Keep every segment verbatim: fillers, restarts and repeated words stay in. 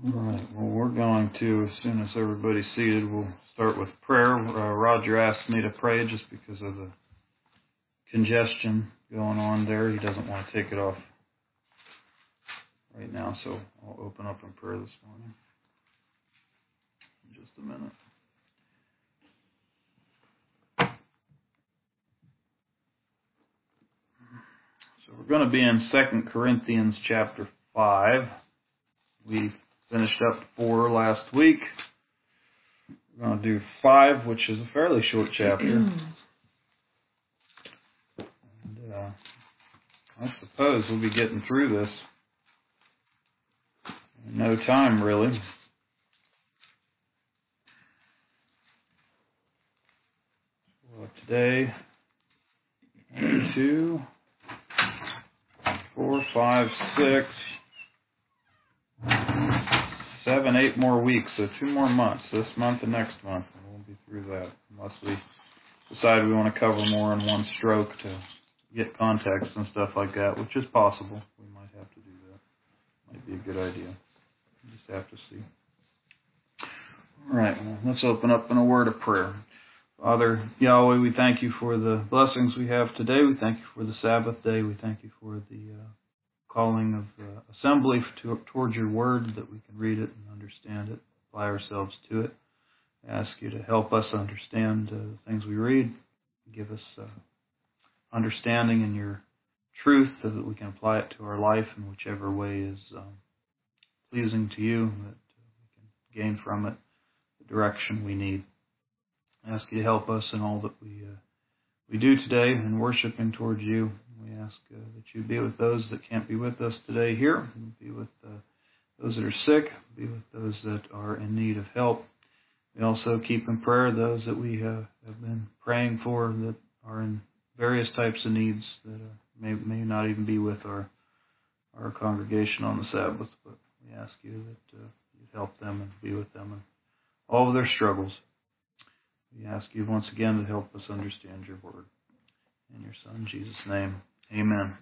All right. Well, we're going to, as soon as everybody's seated, we'll start with prayer. Uh, Roger asked me to pray just because of the congestion going on there. He doesn't want to take it off right now, so I'll open up in prayer this morning. In just a minute. So we're going to be in Second Corinthians chapter five. We finished up four last week. We're going to do five, which is a fairly short chapter. and uh, I suppose we'll be getting through this in no time, really. Well, today, one, two, four, five, six, seven, eight more weeks, so two more months, this month and next month, and we'll be through that, unless we decide we want to cover more in one stroke to get context and stuff like that, which is possible. We might have to do that. Might be a good idea. We just have to see. All right, well, let's open up in a word of prayer. Father Yahweh, we thank you for the blessings we have today. We thank you for the Sabbath day. We thank you for the uh, calling of uh, assembly to, towards your word, that we can read it and understand it, apply ourselves to it. I ask you to help us understand uh, the things we read. Give us uh, understanding in your truth so that we can apply it to our life in whichever way is um, pleasing to you, that uh, we can gain from it the direction we need. I ask you to help us in all that we uh, we do today in worshiping towards you. We ask uh, that you be with those that can't be with us today here, and be with uh, those that are sick, be with those that are in need of help. We also keep in prayer those that we have, have been praying for that are in various types of needs that uh, may may not even be with our our congregation on the Sabbath, but we ask you that uh, you'd help them and be with them in all of their struggles. We ask you once again to help us understand your word. In your Son, Jesus' name, amen.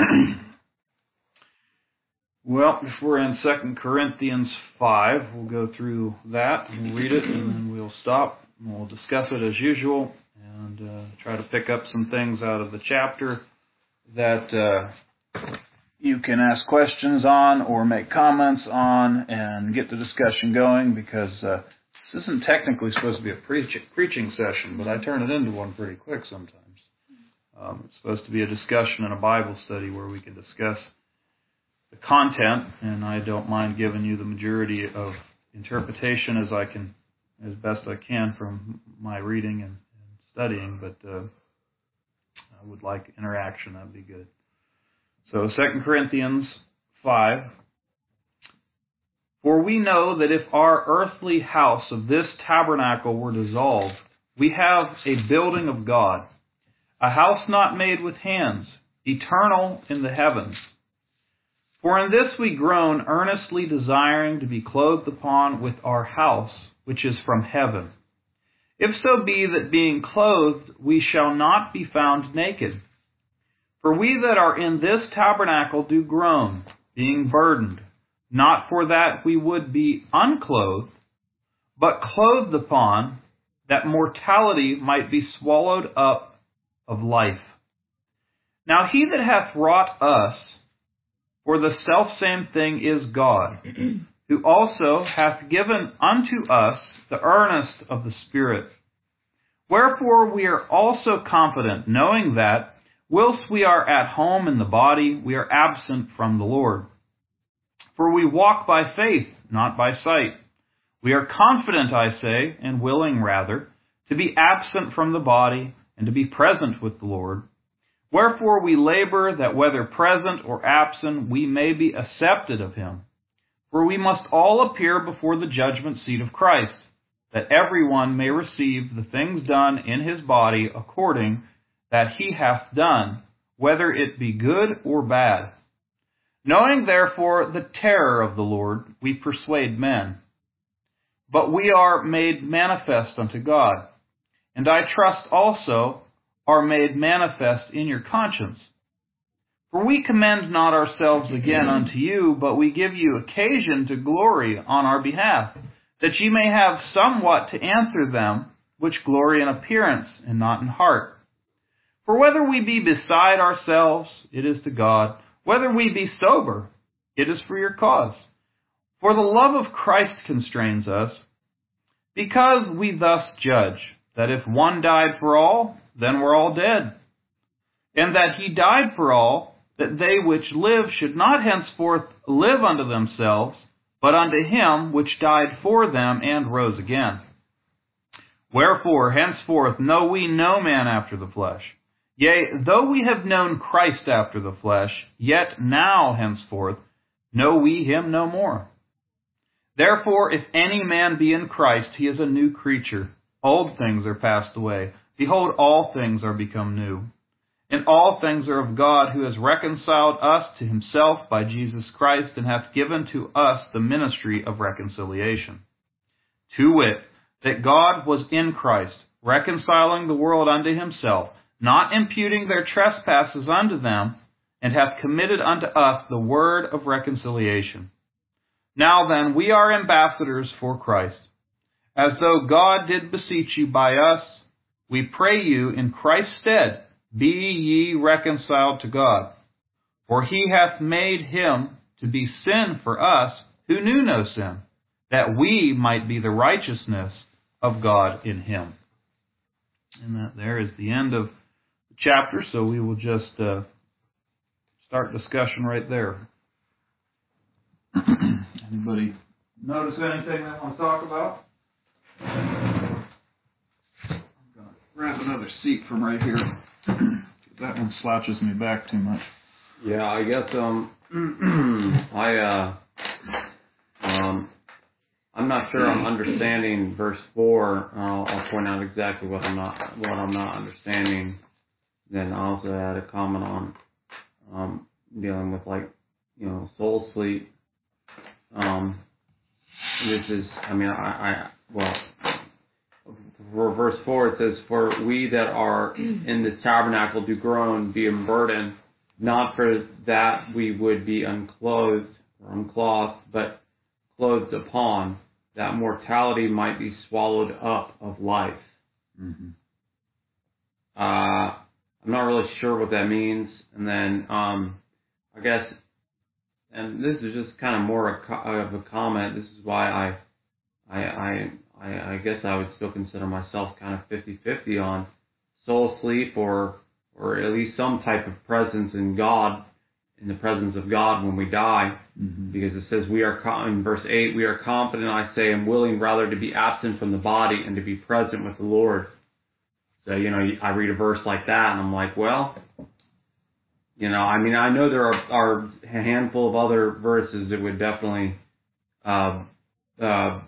Well, if we're in Second Corinthians five, we'll go through that, we'll read it, and then we'll stop, and we'll discuss it as usual, and uh, try to pick up some things out of the chapter that uh, you can ask questions on or make comments on and get the discussion going, because uh, this isn't technically supposed to be a preach- preaching session, but I turn it into one pretty quick sometimes. Um, it's supposed to be a discussion and a Bible study where we can discuss the content, and I don't mind giving you the majority of interpretation as I can, as best I can from my reading and, and studying, but uh, I would like interaction. That'd be good. So Second Corinthians five. For we know that if our earthly house of this tabernacle were dissolved, we have a building of God, a house not made with hands, eternal in the heavens. For in this we groan, earnestly desiring to be clothed upon with our house, which is from heaven. If so be that being clothed we shall not be found naked. For we that are in this tabernacle do groan, being burdened, not for that we would be unclothed, but clothed upon, that mortality might be swallowed up of life. Now he that hath wrought us, for the selfsame thing is God, who also hath given unto us the earnest of the Spirit. Wherefore we are also confident, knowing that, whilst we are at home in the body, we are absent from the Lord. For we walk by faith, not by sight. We are confident, I say, and willing rather, to be absent from the body and to be present with the Lord. Wherefore we labor that whether present or absent we may be accepted of him. For we must all appear before the judgment seat of Christ, that every one may receive the things done in his body according that he hath done, whether it be good or bad. Knowing therefore the terror of the Lord, we persuade men. But we are made manifest unto God, and I trust also are made manifest in your conscience. For we commend not ourselves again unto you, but we give you occasion to glory on our behalf, that ye may have somewhat to answer them which glory in appearance and not in heart. For whether we be beside ourselves, it is to God. Whether we be sober, it is for your cause. For the love of Christ constrains us, because we thus judge, that if one died for all, then we're all dead. And that he died for all, that they which live should not henceforth live unto themselves, but unto him which died for them and rose again. Wherefore, henceforth know we no man after the flesh. Yea, though we have known Christ after the flesh, yet now henceforth know we him no more. Therefore, if any man be in Christ, he is a new creature. Old things are passed away. Behold, all things are become new. And all things are of God, who has reconciled us to himself by Jesus Christ, and hath given to us the ministry of reconciliation. To wit, that God was in Christ, reconciling the world unto himself, not imputing their trespasses unto them, and hath committed unto us the word of reconciliation. Now then, we are ambassadors for Christ. As though God did beseech you by us, we pray you in Christ's stead, be ye reconciled to God. For he hath made him to be sin for us who knew no sin, that we might be the righteousness of God in him. And that there is the end of the chapter, so we will just uh, start discussion right there. Anybody notice anything they want to talk about? I'm going to grab another seat from right here. That one slouches me back too much. Yeah, I guess um, I uh, um, I'm not sure I'm understanding verse four. Uh, I'll point out exactly what I'm not what I'm not understanding. Then I also had a comment on um, dealing with like you know soul sleep. Um, this is I mean I, I well. For verse four, it says, For we that are in the tabernacle do groan, be burdened, not for that we would be unclothed or unclothed, but clothed upon, that mortality might be swallowed up of life. Mm-hmm. Uh, I'm not really sure what that means. And then, um, I guess, and this is just kind of more of a comment. This is why I, I, I I, I guess I would still consider myself kind of fifty-fifty on soul sleep or or at least some type of presence in God, in the presence of God when we die. Mm-hmm. Because it says we are, in verse eight, we are confident, I say, and willing rather to be absent from the body and to be present with the Lord. So, you know, I read a verse like that and I'm like, well, you know, I mean, I know there are, are a handful of other verses that would definitely uh, uh,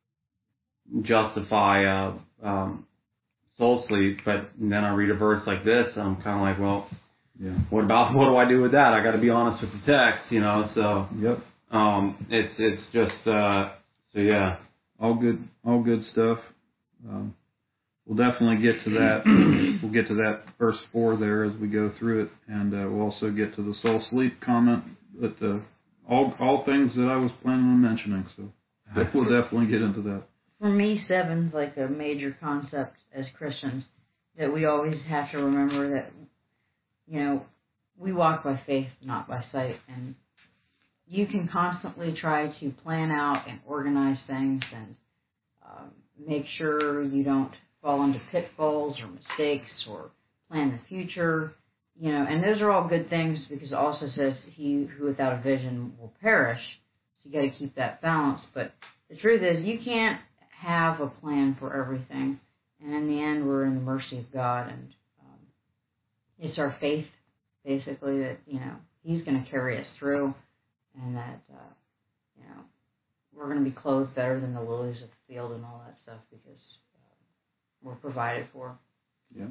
justify uh, um, soul sleep, but then I read a verse like this, and I'm kind of like, well, yeah. What about what do I do with that? I got to be honest with the text, you know. So, yep. Um, it's it's just uh, so yeah, all good, all good stuff. Um, we'll definitely get to that. We'll get to that verse four there as we go through it, and uh, we'll also get to the soul sleep comment. But uh, all all things that I was planning on mentioning, so we'll definitely get into that. For me, seven's like a major concept as Christians that we always have to remember that, you know, we walk by faith, not by sight. And you can constantly try to plan out and organize things and um, make sure you don't fall into pitfalls or mistakes or plan the future, you know, and those are all good things because it also says he who without a vision will perish. So you got to keep that balance. But the truth is you can't have a plan for everything, and in the end, we're in the mercy of God, and um, it's our faith, basically, that you know He's going to carry us through, and that uh, you know we're going to be clothed better than the lilies of the field and all that stuff because uh, we're provided for. Yeah.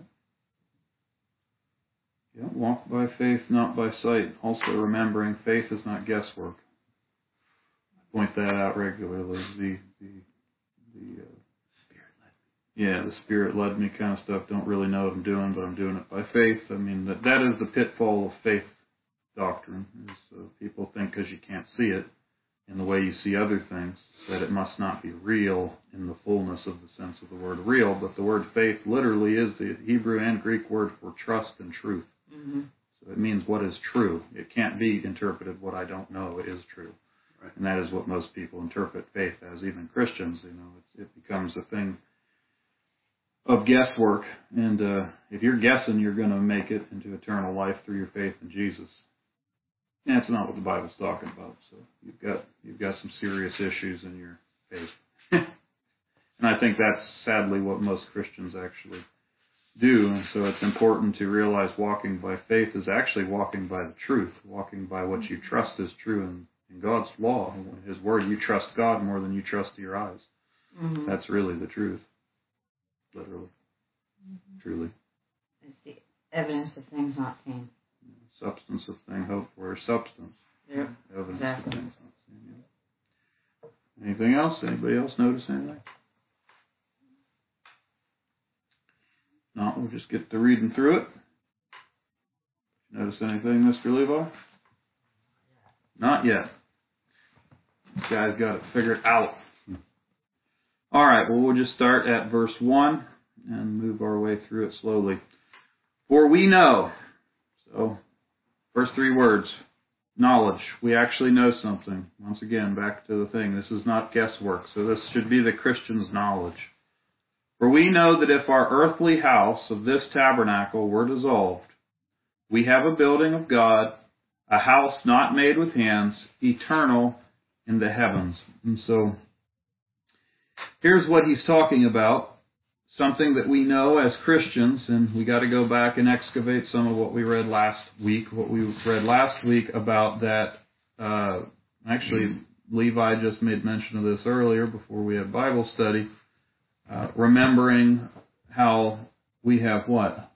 Yeah. Walk by faith, not by sight. Also, remembering faith is not guesswork. I point that out regularly. The the The uh, Spirit led me. Yeah, the Spirit led me kind of stuff. Don't really know what I'm doing, but I'm doing it by faith. I mean, that that is the pitfall of faith doctrine. Is uh, people think because you can't see it in the way you see other things, that it must not be real in the fullness of the sense of the word real. But the word faith literally is the Hebrew and Greek word for trust and truth. Mm-hmm. So it means what is true. It can't be interpreted what I don't know is true. Right. And that is what most people interpret faith as, even Christians. You know, it, it becomes a thing of guesswork. And uh, if you're guessing you're going to make it into eternal life through your faith in Jesus, that's not what the Bible's talking about. So you've got you've got some serious issues in your faith. And I think that's sadly what most Christians actually do. And so it's important to realize walking by faith is actually walking by the truth, walking by what you trust is true in, in God's law, His Word. You trust God more than you trust your eyes. Mm-hmm. That's really the truth, literally, mm-hmm. truly. It's the evidence of things not seen. Substance of thing hoped for, substance. Yep, Evidence exactly. of things not seen. Yeah. Anything else? Anybody else notice anything? No, we'll just get to reading through it. Notice anything, Mister Levi? Not yet. This guy's got it figured out. All right, well, we'll just start at verse one and move our way through it slowly. For we know, so first three words, knowledge. We actually know something. Once again, back to the thing. This is not guesswork, so this should be the Christian's knowledge. For we know that if our earthly house of this tabernacle were dissolved, we have a building of God, a house not made with hands, eternal in the heavens. And so, here's what he's talking about. Something that we know as Christians, and we got to go back and excavate some of what we read last week. What we read last week about that, uh, actually, Levi just made mention of this earlier before we had Bible study. Uh, remembering how we have what?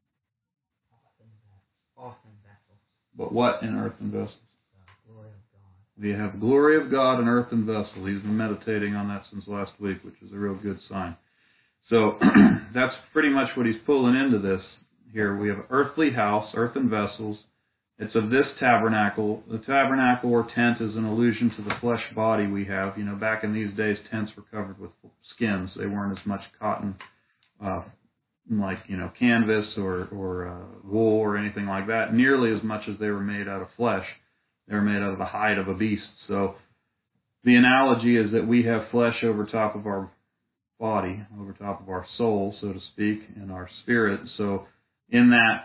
Earthen vessels. But what in earthen vessels? The glory of God. We have glory of God in earthen vessel. He's been meditating on that since last week, which is a real good sign. So that's pretty much what he's pulling into this here. We have an earthly house, earthen vessels. It's of this tabernacle. The tabernacle or tent is an allusion to the flesh body we have. You know, back in these days, tents were covered with skins. They weren't as much cotton, uh, like, you know, canvas or, or uh, wool or anything like that, nearly as much as they were made out of flesh. They were made out of the hide of a beast. So the analogy is that we have flesh over top of our body, over top of our soul, so to speak, and our spirit. So in that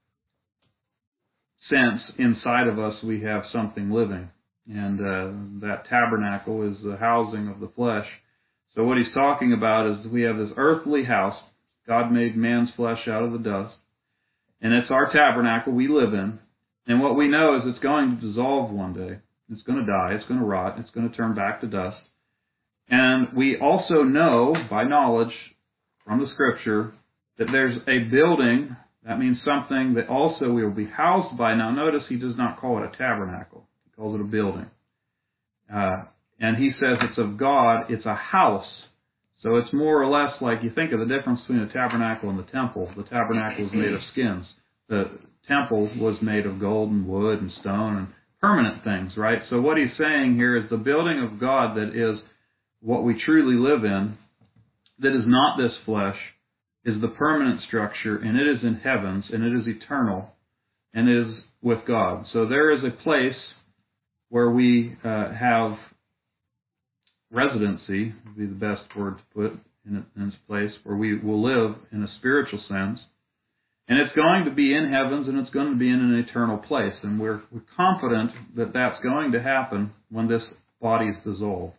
sense, inside of us, we have something living. And uh, that tabernacle is the housing of the flesh. So what he's talking about is we have this earthly house. God made man's flesh out of the dust. And it's our tabernacle we live in. And what we know is it's going to dissolve one day. It's going to die. It's going to rot. It's going to turn back to dust. And we also know, by knowledge from the Scripture, that there's a building. That means something that also we will be housed by. Now notice he does not call it a tabernacle. He calls it a building. Uh, and he says it's of God. It's a house. So it's more or less like you think of the difference between a tabernacle and the temple. The tabernacle is made of skins. The temple was made of gold and wood and stone and permanent things, right? So what he's saying here is the building of God that is what we truly live in, that is not this flesh, is the permanent structure, and it is in heavens, and it is eternal, and it is with God. So there is a place where we uh, have residency, would be the best word to put in, in this place, where we will live in a spiritual sense. And it's going to be in heavens, and it's going to be in an eternal place. And we're, we're confident that that's going to happen when this body is dissolved.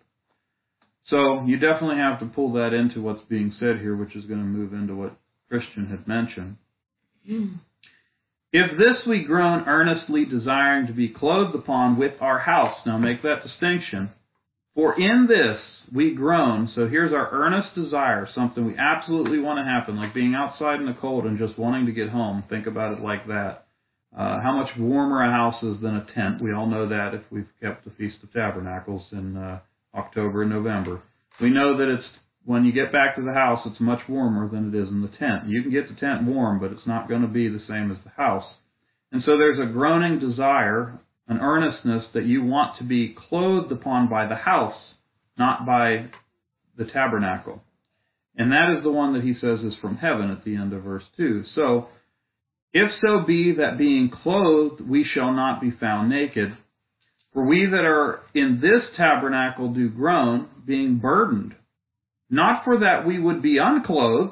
So you definitely have to pull that into what's being said here, which is going to move into what Christian had mentioned. Mm. If this we groan earnestly desiring to be clothed upon with our house. Now make that distinction. For in this we groan. So here's our earnest desire, something we absolutely want to happen, like being outside in the cold and just wanting to get home. Think about it like that. Uh, how much warmer a house is than a tent. We all know that if we've kept the Feast of Tabernacles in uh, October and November. We know that it's when you get back to the house, it's much warmer than it is in the tent. You can get the tent warm, but it's not going to be the same as the house. And so there's a groaning desire, an earnestness that you want to be clothed upon by the house, not by the tabernacle. And that is the one that he says is from heaven at the end of verse two. So, if so be that being clothed we shall not be found naked, for we that are in this tabernacle do groan, being burdened, not for that we would be unclothed,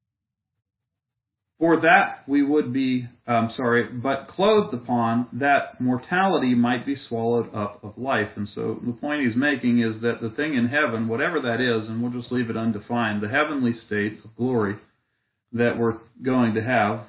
for that we would be, um, sorry, but clothed upon, that mortality might be swallowed up of life. And so the point he's making is that the thing in heaven, whatever that is, and we'll just leave it undefined, the heavenly state of glory that we're going to have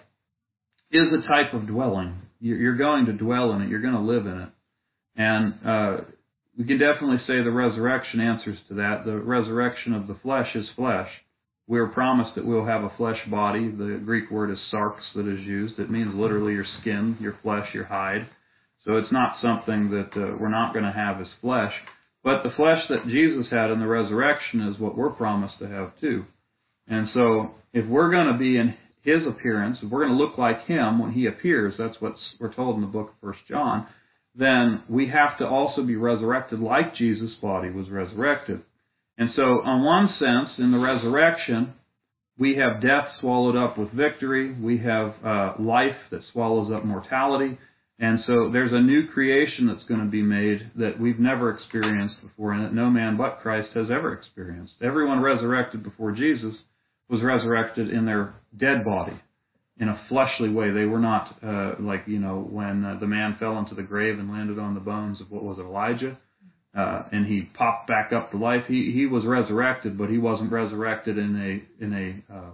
is a type of dwelling. You're going to dwell in it. You're going to live in it. And uh, we can definitely say the resurrection answers to that. The resurrection of the flesh is flesh. We are promised that we'll have a flesh body. The Greek word is sarx that is used. It means literally your skin, your flesh, your hide. So it's not something that uh, we're not going to have as flesh. But the flesh that Jesus had in the resurrection is what we're promised to have too. And so if we're going to be in his appearance, if we're going to look like him when he appears, that's what we're told in the book of First John, then we have to also be resurrected like Jesus' body was resurrected. And so, on one sense, in the resurrection, we have death swallowed up with victory. We have uh, life that swallows up mortality. And so, there's a new creation that's going to be made that we've never experienced before, and that no man but Christ has ever experienced. Everyone resurrected before Jesus was resurrected in their dead body, in a fleshly way. They were not uh, like, you know, when uh, the man fell into the grave and landed on the bones of what was it, Elijah? Uh, and he popped back up to life. He he was resurrected, but he wasn't resurrected in a in a uh,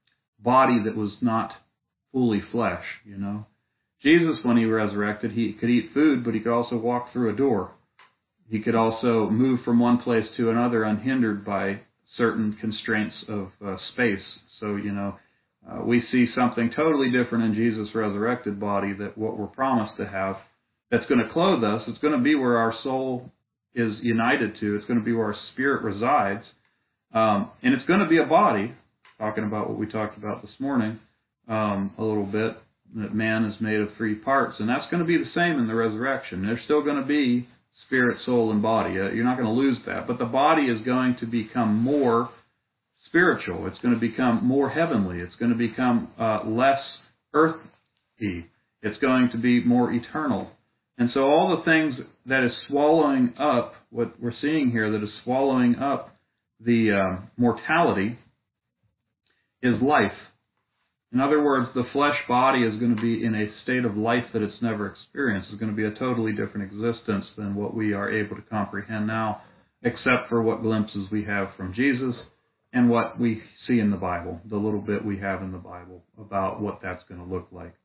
body that was not fully flesh. You know, Jesus, when he resurrected, he could eat food, but he could also walk through a door. He could also move from one place to another unhindered by certain constraints of uh, space. So you know, uh, we see something totally different in Jesus' resurrected body, that what we're promised to have, that's going to clothe us. It's going to be where our soul is united to. It's going to be where our spirit resides. Um, and it's going to be a body, talking about what we talked about this morning um, a little bit, that man is made of three parts. And that's going to be the same in the resurrection. There's still going to be spirit, soul, and body. Uh, you're not going to lose that. But the body is going to become more spiritual. It's going to become more heavenly. It's going to become uh, less earthy. It's going to be more eternal. And so all the things that is swallowing up, what we're seeing here, that is swallowing up the uh, mortality, is life. In other words, the flesh body is going to be in a state of life that it's never experienced. It's going to be a totally different existence than what we are able to comprehend now, except for what glimpses we have from Jesus and what we see in the Bible, the little bit we have in the Bible about what that's going to look like.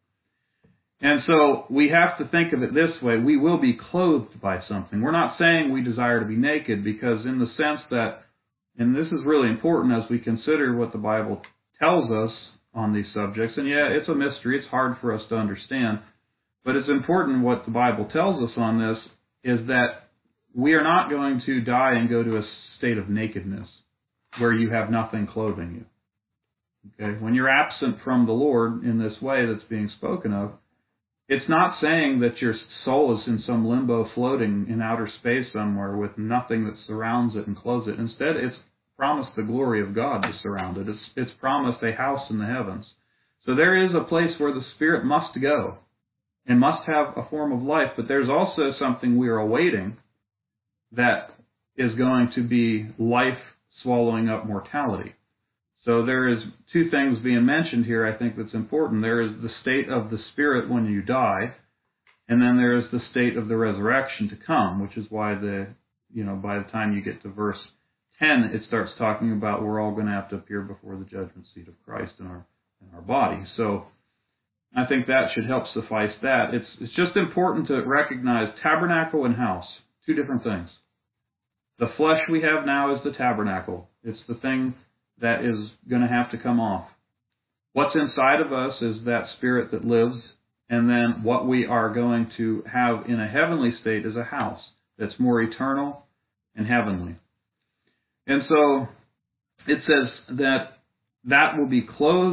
And so we have to think of it this way. We will be clothed by something. We're not saying we desire to be naked, because in the sense that, and this is really important as we consider what the Bible tells us on these subjects, and yeah, it's a mystery. It's hard for us to understand. But it's important what the Bible tells us on this, is that we are not going to die and go to a state of nakedness where you have nothing clothing you. Okay? When you're absent from the Lord in this way that's being spoken of, it's not saying that your soul is in some limbo floating in outer space somewhere with nothing that surrounds it and clothes it. Instead, it's promised the glory of God to surround it. It's, it's promised a house in the heavens. So there is a place where the Spirit must go and must have a form of life, but there's also something we are awaiting that is going to be life swallowing up mortality. So there is two things being mentioned here, I think, that's important. There is the state of the Spirit when you die, and then there is the state of the resurrection to come, which is why the, you know, by the time you get to verse ten, it starts talking about we're all going to have to appear before the judgment seat of Christ in our in our body. So I think that should help suffice that. It's it's just important to recognize tabernacle and house, two different things. The flesh we have now is the tabernacle. It's the thing that is going to have to come off. What's inside of us is that Spirit that lives, and then what we are going to have in a heavenly state is a house that's more eternal and heavenly. And so it says that that will be clothed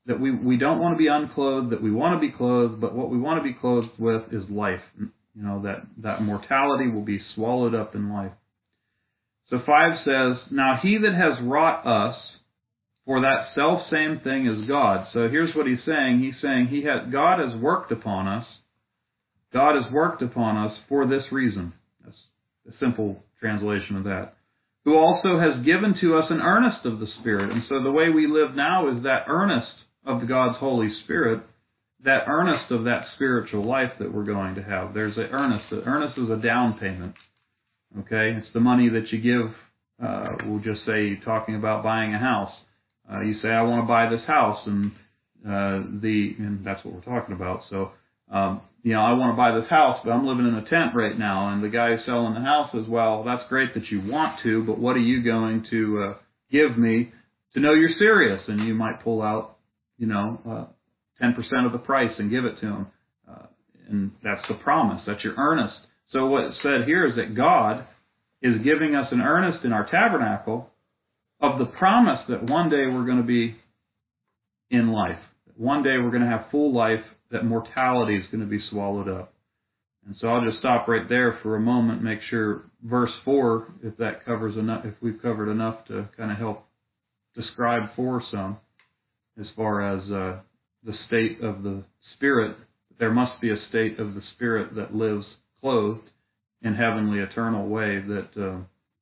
that we, we don't want to be unclothed, that we want to be clothed, but what we want to be clothed with is life. You know, that, that mortality will be swallowed up in life. So five says, now he that has wrought us for that self same thing is God. So here's what he's saying. He's saying he has, God has worked upon us. God has worked upon us for this reason. That's a simple translation of that. Who also has given to us an earnest of the Spirit. And so the way we live now is that earnest of God's Holy Spirit, that earnest of that spiritual life that we're going to have. There's an earnest. The earnest is a down payment. Okay? It's the money that you give, uh, we'll just say, talking about buying a house. Uh, you say, I want to buy this house, and uh, the and that's what we're talking about. So, um, you know, I want to buy this house, but I'm living in a tent right now, and the guy who's selling the house says, well, that's great that you want to, but what are you going to uh, give me to know you're serious? And you might pull out, you know, uh, ten percent of the price and give it to him. Uh, and that's the promise. That's your earnest. So what's said here is that God is giving us an earnest in our tabernacle of the promise that one day we're going to be in life. One day we're going to have full life, that mortality is going to be swallowed up. And so I'll just stop right there for a moment, make sure verse four, if that covers enough, if we've covered enough to kind of help describe four some, as far as uh, the state of the Spirit. There must be a state of the Spirit that lives clothed in heavenly eternal way that uh,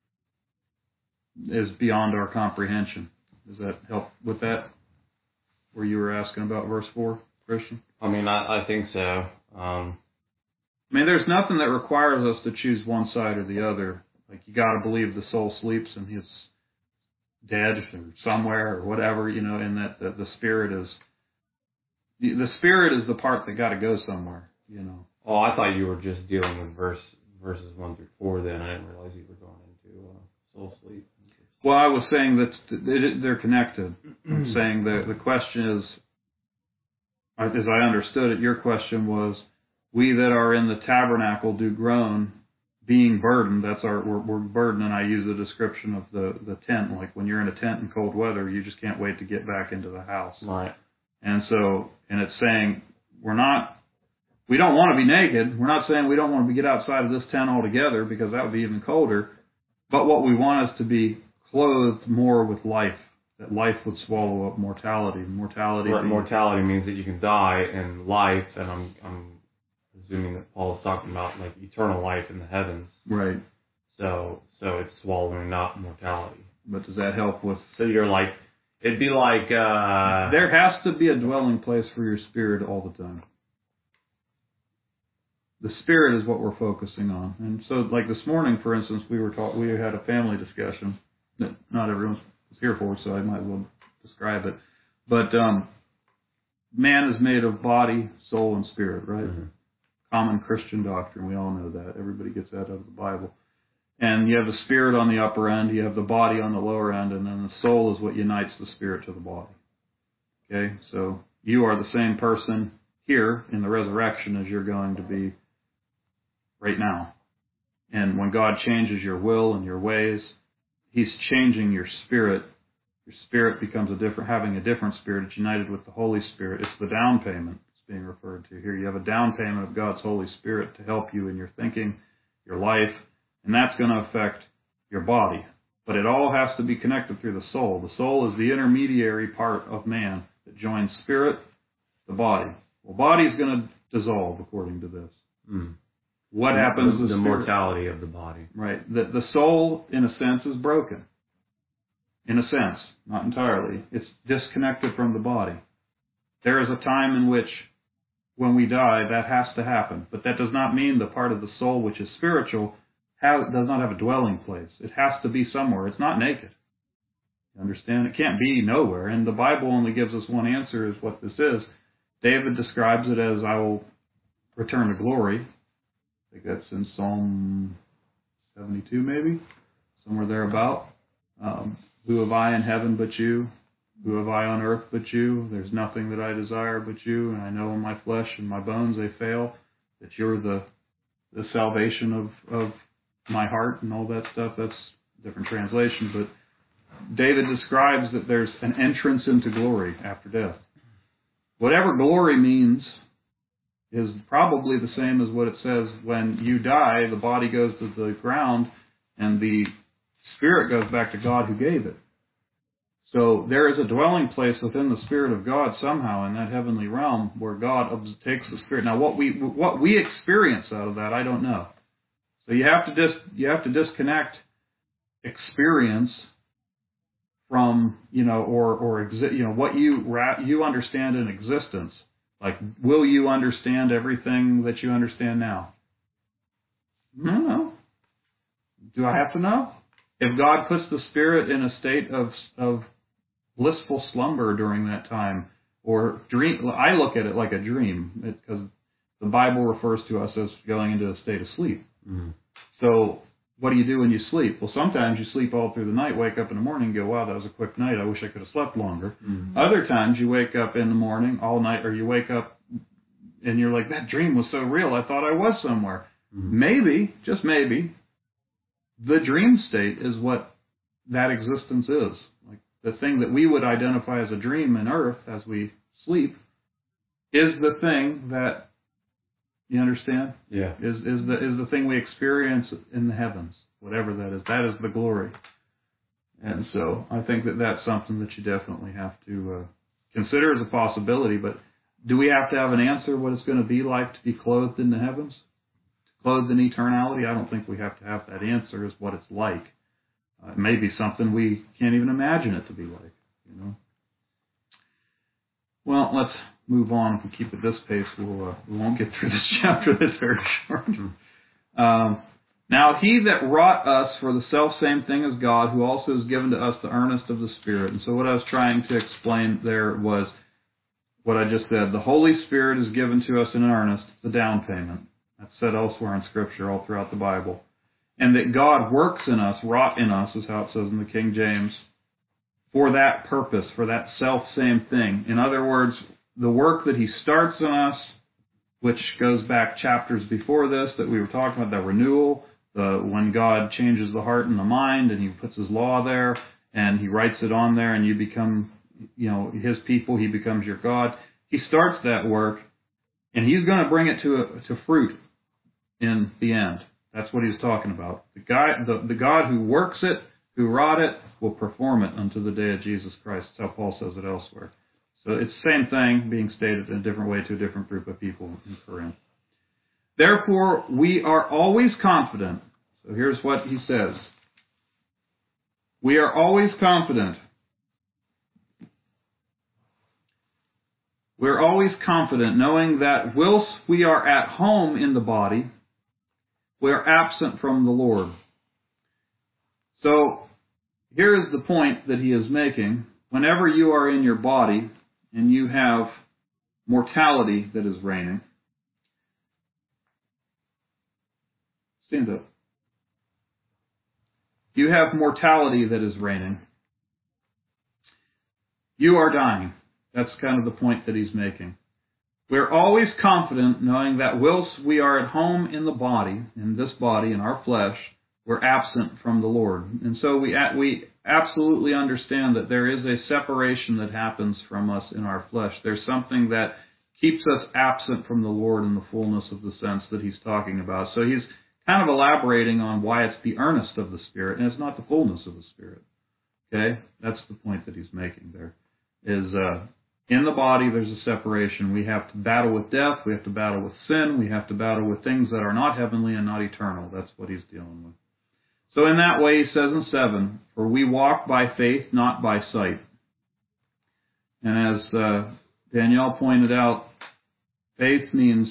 is beyond our comprehension. Does that help with that? Where you were asking about verse four, Christian? I mean, I, I think so. Um, I mean, there's nothing that requires us to choose one side or the other. Like, you got to believe the soul sleeps and he's dead or somewhere or whatever, you know, and that the, the spirit is, the, the spirit is the part that got to go somewhere, you know. oh, I thought you were just dealing with verse verses one through four then. I didn't realize you were going into uh, soul sleep. Well, I was saying that they're connected. I'm saying that the question is, as I understood it, your question was, we that are in the tabernacle do groan, being burdened. That's our, we're, we're burdened, and I use the description of the, the tent. Like when you're in a tent in cold weather, you just can't wait to get back into the house. Right. And so, and it's saying, we're not, we don't want to be naked. We're not saying we don't want to get outside of this tent altogether, because that would be even colder. But what we want is to be clothed more with life, that life would swallow up mortality. Mortality. Right, being, mortality means that you can die, and life, and I'm I'm assuming that Paul is talking about like eternal life in the heavens. Right. So so it's swallowing up mortality. But does that help with? So you're like, it'd be like uh There has to be a dwelling place for your spirit all the time. The spirit is what we're focusing on. And so, like this morning, for instance, we were taught, we had a family discussion that not everyone was here for, so I might as well describe it. But um, man is made of body, soul, and spirit, right? Mm-hmm. Common Christian doctrine. We all know that. Everybody gets that out of the Bible. And you have the spirit on the upper end, you have the body on the lower end, and then the soul is what unites the spirit to the body. Okay? So you are the same person here in the resurrection as you're going to be right now. And when God changes your will and your ways, He's changing your spirit. Your spirit becomes a different, having a different spirit. It's united with the Holy Spirit. It's the down payment that's being referred to here. You have a down payment of God's Holy Spirit to help you in your thinking, your life, and that's going to affect your body. But it all has to be connected through the soul. The soul is the intermediary part of man that joins spirit, the body. Well, body is going to dissolve according to this. Mm. What happens the, to the spirit? mortality of the body? Right. The, the soul, in a sense, is broken. In a sense, not entirely. It's disconnected from the body. There is a time in which, when we die, that has to happen. But that does not mean the part of the soul which is spiritual has, does not have a dwelling place. It has to be somewhere. It's not naked. You understand? It can't be nowhere. And the Bible only gives us one answer as what this is. David describes it as, I will return to glory. I think that's in Psalm seventy-two, maybe, somewhere thereabout. Um, who have I in heaven but you? Who have I on earth but you? There's nothing that I desire but you, and I know in my flesh and my bones they fail, that you're the the salvation of, of my heart and all that stuff. That's a different translation, but David describes that there's an entrance into glory after death. whatever glory means is probably the same as what it says when you die, the body goes to the ground and the spirit goes back to God who gave it. So there is a dwelling place within the Spirit of God somehow in that heavenly realm where God takes the Spirit. Now, what we what we experience out of that, I don't know. So you have to dis, you have to disconnect experience from you know or or exi- you know what you you understand in existence. Like, will you understand everything that you understand now? No, no. Do I have to know? If God puts the Spirit in a state of of blissful slumber during that time, or dream, I look at it like a dream, because the Bible refers to us as going into a state of sleep. Mm-hmm. So what do you do when you sleep? Well, sometimes you sleep all through the night, wake up in the morning and go, wow, that was a quick night. I wish I could have slept longer. Mm-hmm. Other times you wake up in the morning all night, or you wake up and you're like, that dream was so real, I thought I was somewhere. Mm-hmm. Maybe, just maybe, the dream state is what that existence is. Like, the thing that we would identify as a dream in earth as we sleep is the thing that, you understand? Yeah. Is is the is the thing we experience in the heavens, whatever that is. That is the glory. And so I think that that's something that you definitely have to uh, consider as a possibility. But do we have to have an answer what it's going to be like to be clothed in the heavens? Clothed in eternality? I don't think we have to have that answer as what it's like. Uh, it may be something we can't even imagine it to be like, you know. Well, let's move on. If we keep at this pace, we'll, uh, we won't get through this chapter that's very short. Um, now, he that wrought us for the selfsame thing as God, who also has given to us the earnest of the Spirit. And so what I was trying to explain there was what I just said. The Holy Spirit is given to us in earnest, the down payment. That's said elsewhere in Scripture, all throughout the Bible. And that God works in us, wrought in us, is how it says in the King James, for that purpose, for that self-same thing. In other words, the work that he starts in us, which goes back chapters before this, that we were talking about, the renewal, the, when God changes the heart and the mind, and he puts his law there, and he writes it on there, and you become, you know, his people, he becomes your God. He starts that work, and he's going to bring it to a, to fruit in the end. That's what he's talking about. The, guy, the, the God who works it, who wrought it, will perform it unto the day of Jesus Christ. That's how Paul says it elsewhere. So it's the same thing being stated in a different way to a different group of people in Corinth. Therefore, we are always confident. So here's what he says. We are always confident. We're always confident knowing that whilst we are at home in the body, we are absent from the Lord. So here is the point that he is making. Whenever you are in your body and you have mortality that is reigning, stand up. You have mortality that is reigning. You are dying. That's kind of the point that he's making. We're always confident knowing that whilst we are at home in the body, in this body, in our flesh, we're absent from the Lord. And so we we absolutely understand that there is a separation that happens from us in our flesh. There's something that keeps us absent from the Lord in the fullness of the sense that he's talking about. So he's kind of elaborating on why it's the earnest of the Spirit, and it's not the fullness of the Spirit. Okay? That's the point that he's making there. Is uh, in the body there's a separation. We have to battle with death. We have to battle with sin. We have to battle with things that are not heavenly and not eternal. That's what he's dealing with. So in that way, he says in seven, for we walk by faith, not by sight. And as uh, Danielle pointed out, faith means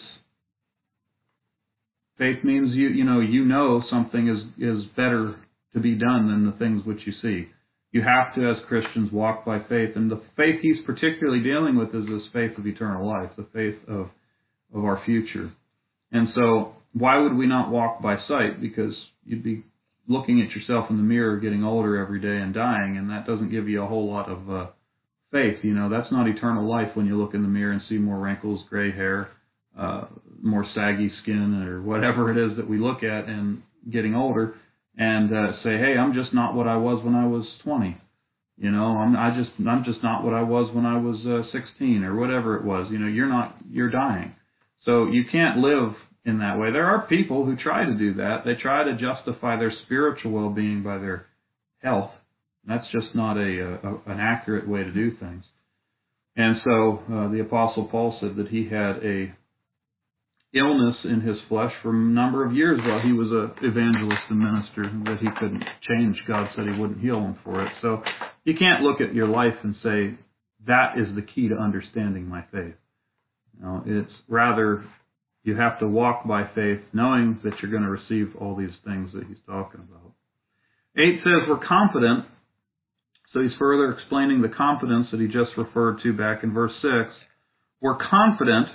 faith means you you know you know something is is better to be done than the things which you see. You have to, as Christians, walk by faith, and the faith he's particularly dealing with is this faith of eternal life, the faith of of our future. And so, why would we not walk by sight? Because you'd be looking at yourself in the mirror, getting older every day and dying, and that doesn't give you a whole lot of uh, faith. You know, that's not eternal life when you look in the mirror and see more wrinkles, gray hair, uh, more saggy skin, or whatever it is that we look at and getting older, and uh, say, hey, I'm just not what I was when I was twenty. You know, I'm I just I'm just not what I was when I was uh, sixteen or whatever it was. You know, you're not you're dying, so you can't live in that way. There are people who try to do that. They try to justify their spiritual well-being by their health. That's just not a, a an accurate way to do things. And so uh, the Apostle Paul said that he had a illness in his flesh for a number of years while he was an evangelist and minister that he couldn't change. God said he wouldn't heal him for it. So you can't look at your life and say, that is the key to understanding my faith. You know, it's rather you have to walk by faith knowing that you're going to receive all these things that he's talking about. Eight says we're confident. So he's further explaining the confidence that he just referred to back in verse six. We're confident,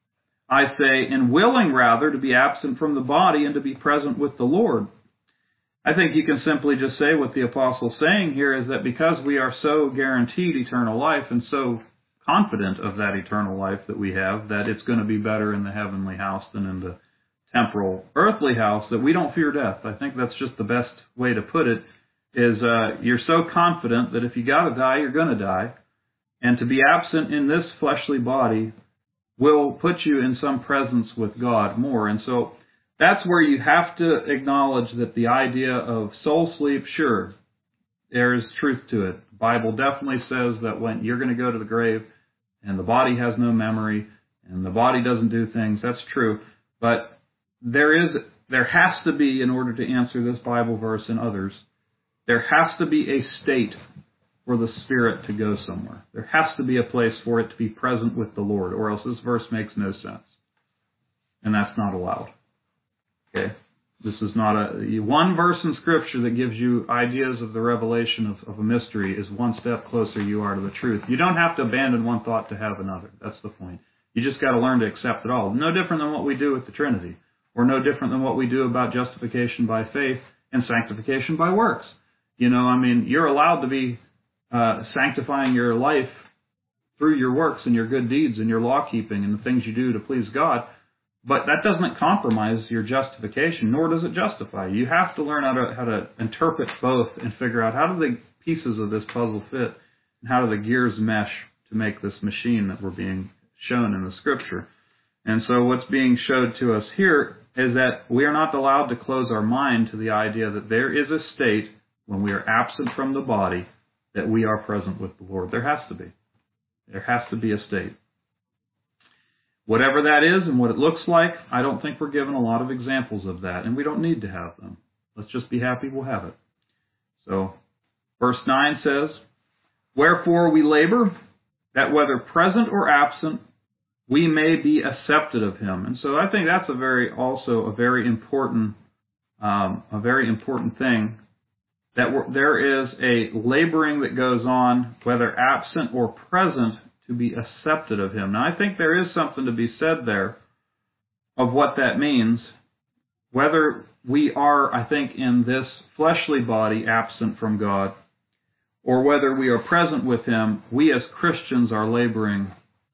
I say, and willing rather to be absent from the body and to be present with the Lord. I think you can simply just say what the apostle's saying here is that because we are so guaranteed eternal life and so confident of that eternal life that we have, that it's going to be better in the heavenly house than in the temporal earthly house, that we don't fear death. I think that's just the best way to put it, is uh, you're so confident that if you got to die, you're going to die. And to be absent in this fleshly body will put you in some presence with God more. And so that's where you have to acknowledge that the idea of soul sleep, sure, there is truth to it. The Bible definitely says that when you're going to go to the grave and the body has no memory and the body doesn't do things, that's true. But there is, there has to be, in order to answer this Bible verse and others, there has to be a state for the Spirit to go somewhere. There has to be a place for it to be present with the Lord, or else this verse makes no sense. And that's not allowed. Okay? This is not a... One verse in Scripture that gives you ideas of the revelation of, of a mystery is one step closer you are to the truth. You don't have to abandon one thought to have another. That's the point. You just got to learn to accept it all. No different than what we do with the Trinity, or no different than what we do about justification by faith and sanctification by works. You know, I mean, you're allowed to be uh, sanctifying your life through your works and your good deeds and your law keeping and the things you do to please God, but that doesn't compromise your justification, nor does it justify you. You have to learn how to how to interpret both and figure out how do the pieces of this puzzle fit and how do the gears mesh to make this machine that we're being shown in the Scripture. And so what's being showed to us here is that we are not allowed to close our mind to the idea that there is a state when we are absent from the body, that we are present with the Lord. There has to be. There has to be a state. Whatever that is and what it looks like, I don't think we're given a lot of examples of that, and we don't need to have them. Let's just be happy we'll have it. So, verse nine says, wherefore we labor, that whether present or absent, we may be accepted of him. And so I think that's a very, also a very important, um, a very important thing, that there is a laboring that goes on, whether absent or present, to be accepted of him. Now, I think there is something to be said there of what that means. Whether we are, I think, in this fleshly body absent from God, or whether we are present with him, we as Christians are laboring,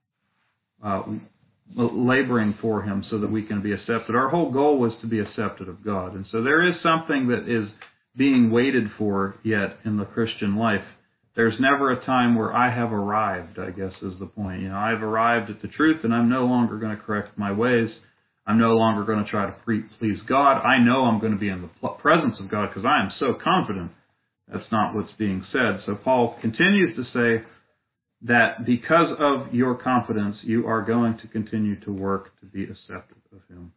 uh, laboring for him so that we can be accepted. Our whole goal was to be accepted of God. And so there is something that is being waited for yet in the Christian life. There's never a time where I have arrived, I guess is the point. You know, I've arrived at the truth and I'm no longer going to correct my ways. I'm no longer going to try to pre- please God. I know I'm going to be in the presence of God because I am so confident. That's not what's being said. So Paul continues to say that because of your confidence, you are going to continue to work to be accepted of him.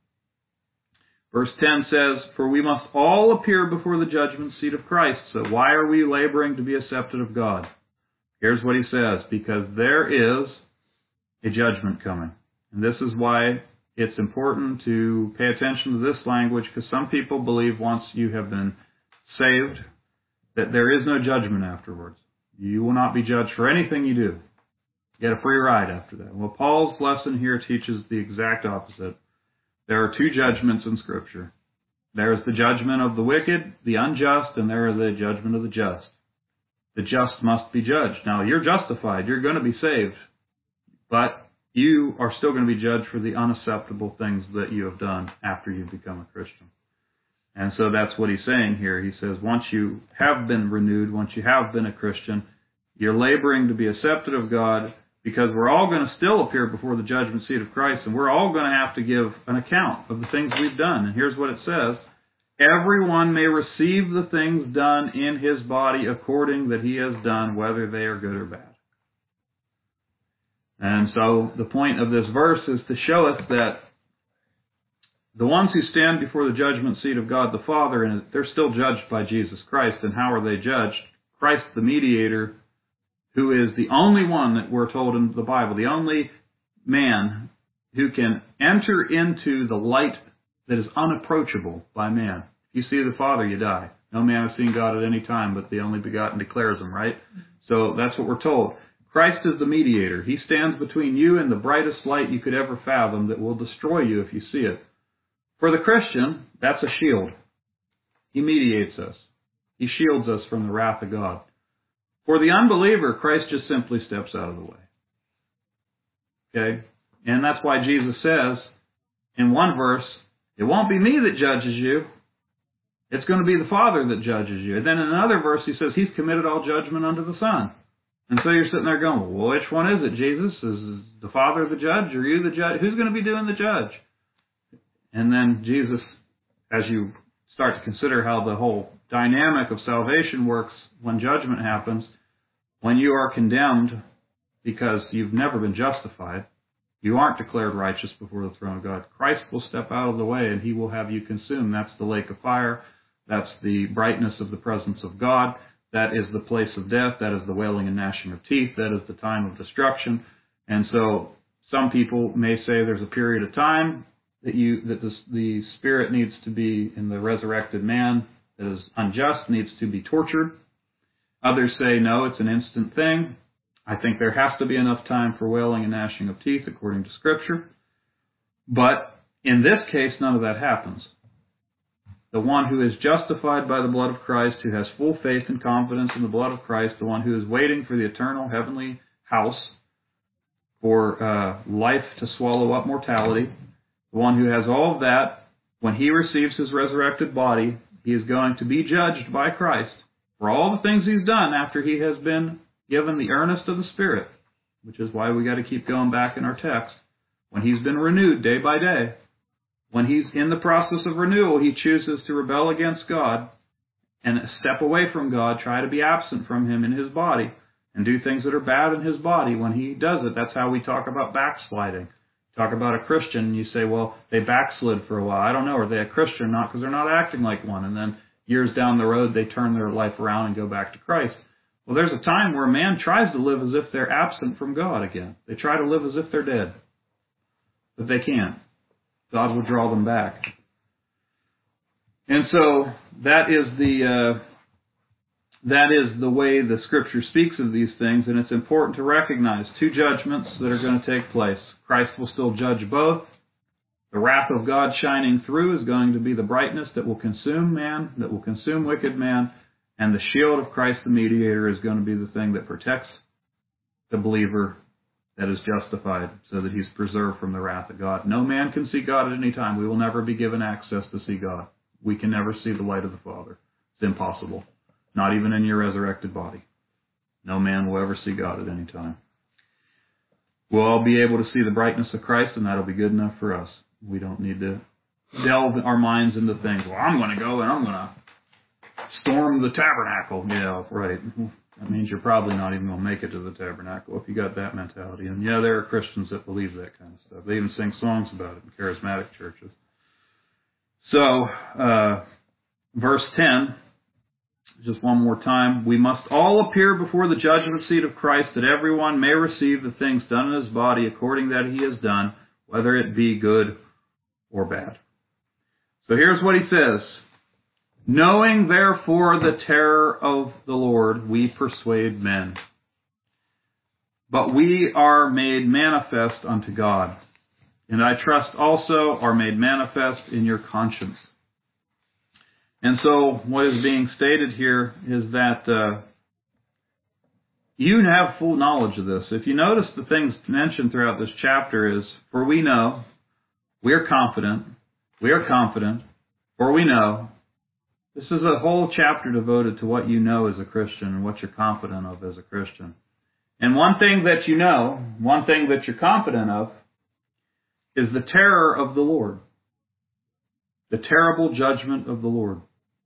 Verse ten says, for we must all appear before the judgment seat of Christ. So why are we laboring to be accepted of God? Here's what he says, because there is a judgment coming. And this is why it's important to pay attention to this language, because some people believe once you have been saved that there is no judgment afterwards. You will not be judged for anything you do. You get a free ride after that. Well, Paul's lesson here teaches the exact opposite. There are two judgments in Scripture. There is the judgment of the wicked, the unjust, and there is the judgment of the just. The just must be judged. Now, you're justified. You're going to be saved. But you are still going to be judged for the unacceptable things that you have done after you become a Christian. And so that's what he's saying here. He says once you have been renewed, once you have been a Christian, You're laboring to be accepted of God, because we're all going to still appear before the judgment seat of Christ, and we're all going to have to give an account of the things we've done. And here's what it says. Everyone may receive the things done in his body according that he has done, whether they are good or bad. And so the point of this verse is to show us that the ones who stand before the judgment seat of God the Father, and they're still judged by Jesus Christ. And how are they judged? Christ the mediator, who is the only one that we're told in the Bible, the only man who can enter into the light that is unapproachable by man. If you see the Father, you die. No man has seen God at any time, but the only begotten declares him, right? So that's what we're told. Christ is the mediator. He stands between you and the brightest light you could ever fathom that will destroy you if you see it. For the Christian, that's a shield. He mediates us. He shields us from the wrath of God. For the unbeliever, Christ just simply steps out of the way. Okay? And that's why Jesus says in one verse, it won't be me that judges you. It's going to be the Father that judges you. And then in another verse, he says he's committed all judgment unto the Son. And so you're sitting there going, well, which one is it, Jesus? Is the Father the judge, or you the judge? Who's going to be doing the judge? And then Jesus, as you start to consider how the whole dynamic of salvation works when judgment happens, when you are condemned because you've never been justified, you aren't declared righteous before the throne of God, Christ will step out of the way and he will have you consumed. That's the lake of fire. That's the brightness of the presence of God. That is the place of death. That is the wailing and gnashing of teeth. That is the time of destruction. And so some people may say there's a period of time that you that the, the spirit needs to be in the resurrected man that is unjust, needs to be tortured. Others say, no, it's an instant thing. I think there has to be enough time for wailing and gnashing of teeth according to Scripture. But in this case, none of that happens. The one who is justified by the blood of Christ, who has full faith and confidence in the blood of Christ, the one who is waiting for the eternal heavenly house, for uh, life to swallow up mortality, the one who has all of that, when he receives his resurrected body, he is going to be judged by Christ for all the things he's done after he has been given the earnest of the Spirit, which is why we got to keep going back in our text. When he's been renewed day by day, when he's in the process of renewal, he chooses to rebel against God and step away from God, try to be absent from him in his body, and do things that are bad in his body. When he does it, that's how we talk about backsliding. Talk about a Christian, and you say, well, they backslid for a while. I don't know, are they a Christian? Not because they're not acting like one. And then years down the road, they turn their life around and go back to Christ. Well, there's a time where a man tries to live as if they're absent from God again. They try to live as if they're dead. But they can't. God will draw them back. And so that is the uh, that is the way the Scripture speaks of these things, and it's important to recognize two judgments that are going to take place. Christ will still judge both. The wrath of God shining through is going to be the brightness that will consume man, that will consume wicked man, and the shield of Christ the mediator is going to be the thing that protects the believer that is justified, so that he's preserved from the wrath of God. No man can see God at any time. We will never be given access to see God. We can never see the light of the Father. It's impossible. Not even in your resurrected body. No man will ever see God at any time. We'll all be able to see the brightness of Christ, and that'll be good enough for us. We don't need to delve our minds into things. Well, I'm going to go and I'm going to storm the tabernacle. Yeah, right. That means you're probably not even going to make it to the tabernacle if you got that mentality. And yeah, there are Christians that believe that kind of stuff. They even sing songs about it in charismatic churches. So, uh, verse ten, just one more time. We must all appear before the judgment seat of Christ, that everyone may receive the things done in his body according that he has done, whether it be good or bad. So here's what he says. Knowing therefore the terror of the Lord, we persuade men. But we are made manifest unto God, and I trust also are made manifest in your conscience. And so what is being stated here is that uh, you have full knowledge of this. If you notice the things mentioned throughout this chapter is, for we know, we are confident, we are confident, for we know, This is a whole chapter devoted to what you know as a Christian and what you're confident of as a Christian. And one thing that you know, one thing that you're confident of, is the terror of the Lord. The terrible judgment of the Lord.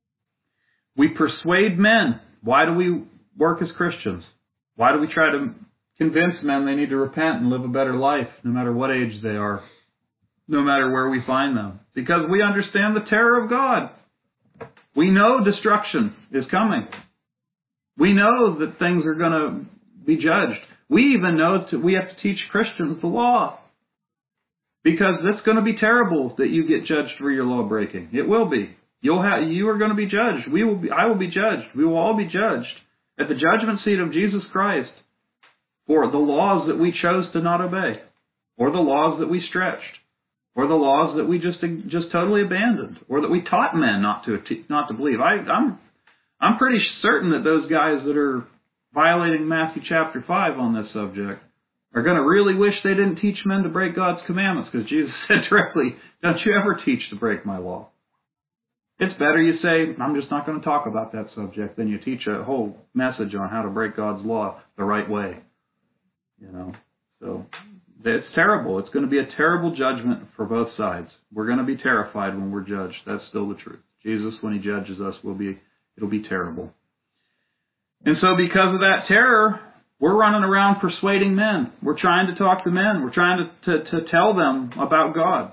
We persuade men. Why do we work as Christians? Why do we try to convince men they need to repent and live a better life, no matter what age they are, no matter where we find them? Because we understand the terror of God. We know destruction is coming. We know that things are going to be judged. We even know that we have to teach Christians the law. Because it's going to be terrible that you get judged for your law breaking. It will be. You'll have, you are going to be judged. We will be, I will be judged. We will all be judged at the judgment seat of Jesus Christ for the laws that we chose to not obey, or the laws that we stretched, or the laws that we just just totally abandoned, or that we taught men not to not to believe. I, I'm I'm pretty certain that those guys that are violating Matthew chapter five on this subject are going to really wish they didn't teach men to break God's commandments, because Jesus said directly, "Don't you ever teach to break my law." It's better you say, "I'm just not going to talk about that subject," than you teach a whole message on how to break God's law the right way. You know, so it's terrible. It's going to be a terrible judgment for both sides. We're going to be terrified when we're judged. That's still the truth. Jesus, when he judges us, will be it'll be terrible. And so because of that terror, we're running around persuading men. We're trying to talk to men. We're trying to, to, to tell them about God.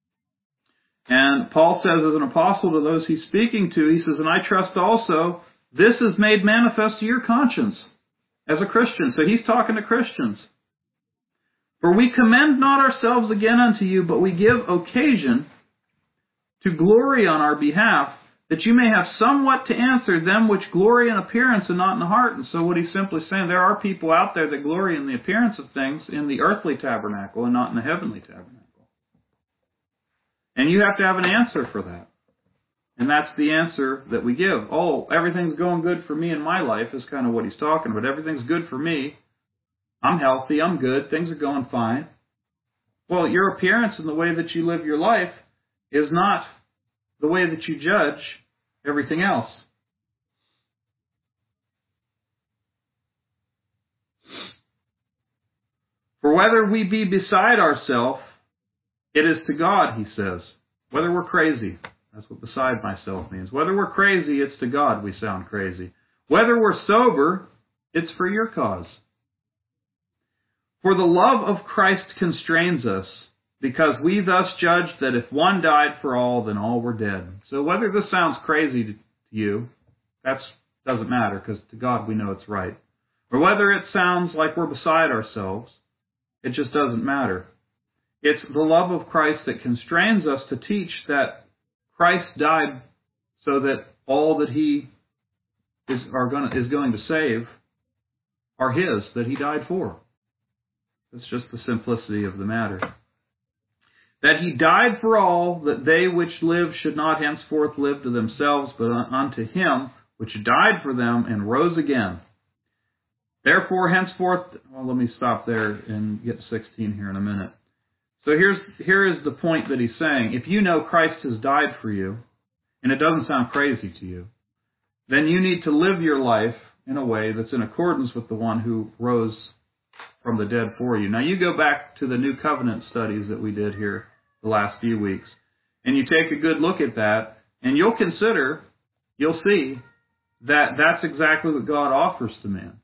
And Paul says, as an apostle to those he's speaking to, he says, "And I trust also this is made manifest to your conscience as a Christian." So he's talking to Christians. "For we commend not ourselves again unto you, but we give occasion to glory on our behalf, that you may have somewhat to answer them which glory in appearance and not in the heart." And so what he's simply saying, there are people out there that glory in the appearance of things in the earthly tabernacle and not in the heavenly tabernacle. And you have to have an answer for that. And that's the answer that we give. Oh, everything's going good for me in my life is kind of what he's talking about. Everything's good for me. I'm healthy. I'm good. Things are going fine. Well, your appearance and the way that you live your life is not the way that you judge everything else. "For whether we be beside ourselves, it is to God," he says. Whether we're crazy. That's what beside myself means. Whether we're crazy, it's to God we sound crazy. "Whether we're sober, it's for your cause. For the love of Christ constrains us, because we thus judge that if one died for all, then all were dead." So whether this sounds crazy to you, that doesn't matter, because to God we know it's right. Or whether it sounds like we're beside ourselves, it just doesn't matter. It's the love of Christ that constrains us to teach that Christ died so that all that he is, are going to, is going to save are his, that he died for. It's just the simplicity of the matter. "That he died for all, that they which live should not henceforth live to themselves, but unto him which died for them and rose again. Therefore henceforth," well, let me stop there and get to sixteen here in a minute. So here's here is the point that he's saying. If you know Christ has died for you, and it doesn't sound crazy to you, then you need to live your life in a way that's in accordance with the one who rose from the dead for you. Now you go back to the New Covenant studies that we did here the last few weeks, and you take a good look at that, and you'll consider, you'll see that that's exactly what God offers to man.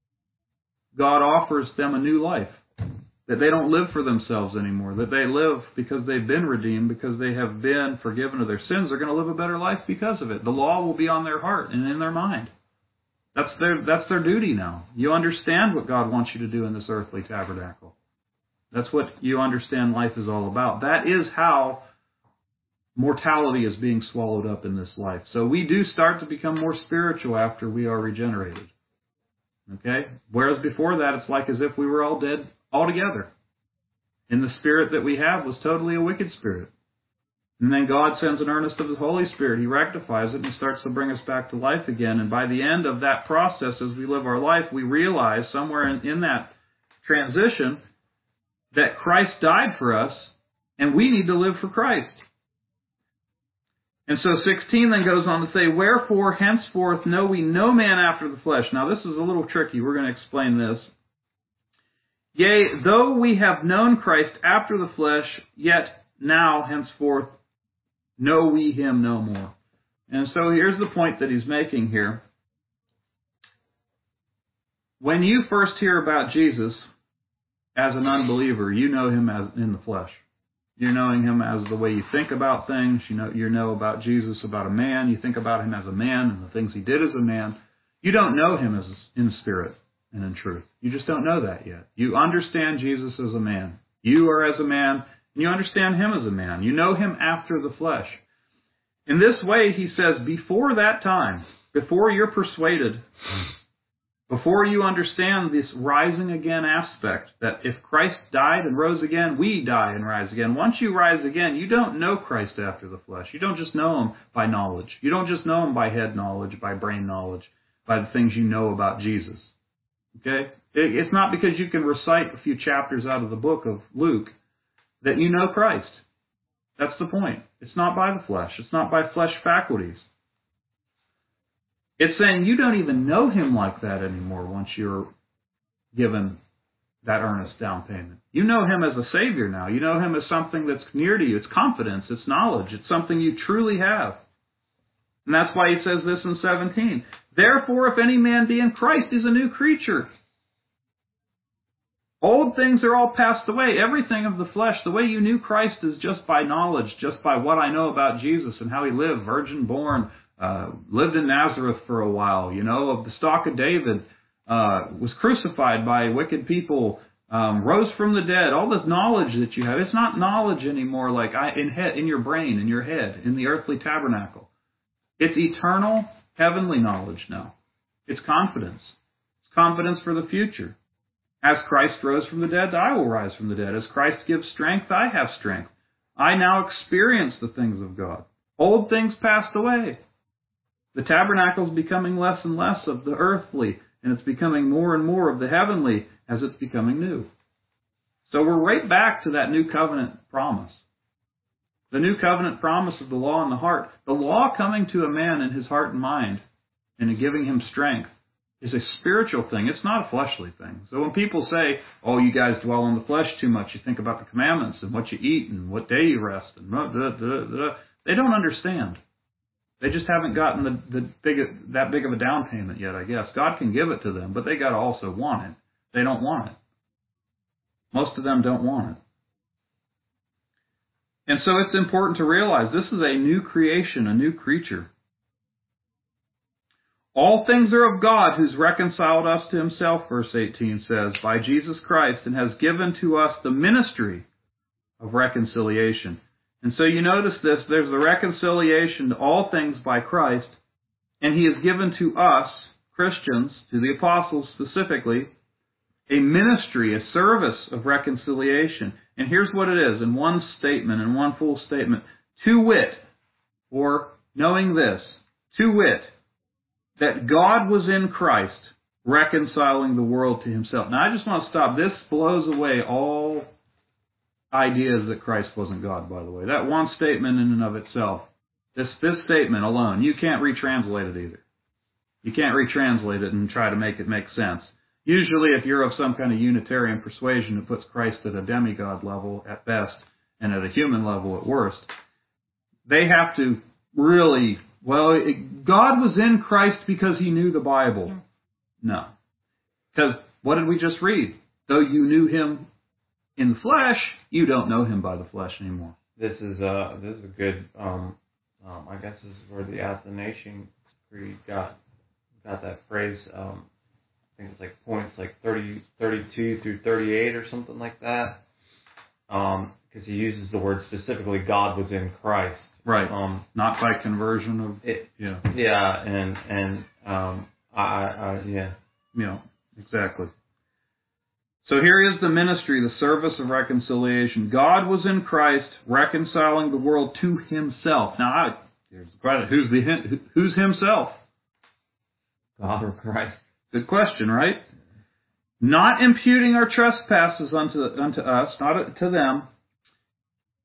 God offers them a new life. That they don't live for themselves anymore. That they live because they've been redeemed, because they have been forgiven of their sins. They're going to live a better life because of it. The law will be on their heart and in their mind. That's their that's their duty now. You understand what God wants you to do in this earthly tabernacle. That's what you understand life is all about. That is how mortality is being swallowed up in this life. So we do start to become more spiritual after we are regenerated. Okay? Whereas before that, it's like as if we were all dead altogether. And the spirit that we have was totally a wicked spirit. And then God sends an earnest of the Holy Spirit. He rectifies it and starts to bring us back to life again. And by the end of that process, as we live our life, we realize somewhere in, in that transition that Christ died for us, and we need to live for Christ. And so sixteen then goes on to say, wherefore henceforth know we no man after the flesh. Now this is a little tricky. We're going to explain this. Yea, though we have known Christ after the flesh, yet now henceforth know we him no more. And so here's the point that he's making here. When you first hear about Jesus as an unbeliever, you know him as in the flesh. You're knowing him as the way you think about things. You know, you know about Jesus, about a man. You think about him as a man and the things he did as a man. You don't know him as in spirit and in truth. You just don't know that yet. You understand Jesus as a man. You are as a man, and you understand him as a man. You know him after the flesh. In this way, he says, before that time, before you're persuaded, before you understand this rising again aspect, that if Christ died and rose again, we die and rise again. Once you rise again, you don't know Christ after the flesh. You don't just know him by knowledge. You don't just know him by head knowledge, by brain knowledge, by the things you know about Jesus. Okay? It's not because you can recite a few chapters out of the book of Luke that you know Christ. That's the point. It's not by the flesh. It's not by flesh faculties. It's saying you don't even know him like that anymore once you're given that earnest down payment. You know him as a Savior now. You know him as something that's near to you. It's confidence. It's knowledge. It's something you truly have. And that's why he says this in seventeen. Therefore, if any man be in Christ, he's a new creature. Old things are all passed away. Everything of the flesh, the way you knew Christ is just by knowledge, just by what I know about Jesus and how he lived, virgin born, uh, lived in Nazareth for a while, you know, of the stock of David, uh, was crucified by wicked people, um, rose from the dead. All this knowledge that you have, it's not knowledge anymore like I, in, head, in your brain, in your head, in the earthly tabernacle. It's eternal, heavenly knowledge now. It's confidence. It's confidence for the future. As Christ rose from the dead, I will rise from the dead. As Christ gives strength, I have strength. I now experience the things of God. Old things passed away. The tabernacle is becoming less and less of the earthly, and it's becoming more and more of the heavenly as it's becoming new. So we're right back to that new covenant promise. The new covenant promise of the law in the heart. The law coming to a man in his heart and mind and giving him strength is a spiritual thing. It's not a fleshly thing. So when people say, oh, you guys dwell on the flesh too much, you think about the commandments and what you eat and what day you rest, and blah, blah, blah, blah. They don't understand. They just haven't gotten the, the big, that big of a down payment yet, I guess. God can give it to them, but they got to also want it. They don't want it. Most of them don't want it. And so it's important to realize this is a new creation, a new creature. All things are of God, who's reconciled us to himself, verse eighteen says, by Jesus Christ, and has given to us the ministry of reconciliation. And so you notice this, there's the reconciliation to all things by Christ, and he has given to us, Christians, to the apostles specifically, a ministry, a service of reconciliation. And here's what it is, in one statement, in one full statement. To wit, or knowing this, to wit, that God was in Christ, reconciling the world to himself. Now, I just want to stop. This blows away all ideas that Christ wasn't God, by the way. That one statement in and of itself, this, this statement alone, you can't retranslate it either. You can't retranslate it and try to make it make sense. Usually, if you're of some kind of Unitarian persuasion, it puts Christ at a demigod level at best and at a human level at worst. They have to really... Well, it, God was in Christ because he knew the Bible. No. Because what did we just read? Though you knew him in the flesh, you don't know him by the flesh anymore. This is uh this is a good um, um I guess this is where the Athanasian Creed got got that phrase. Um, I think it's like points like thirty, thirty-two through thirty-eight or something like that. Um, because he uses the word specifically, God was in Christ. Right. Um, not by conversion of it, yeah. Yeah, and and um, I, I yeah. Yeah, exactly. So here is the ministry, the service of reconciliation. God was in Christ, reconciling the world to himself. Now, I, here's the question: Who's the who's himself? God or Christ? Good question, right? Not imputing our trespasses unto unto us, not to them.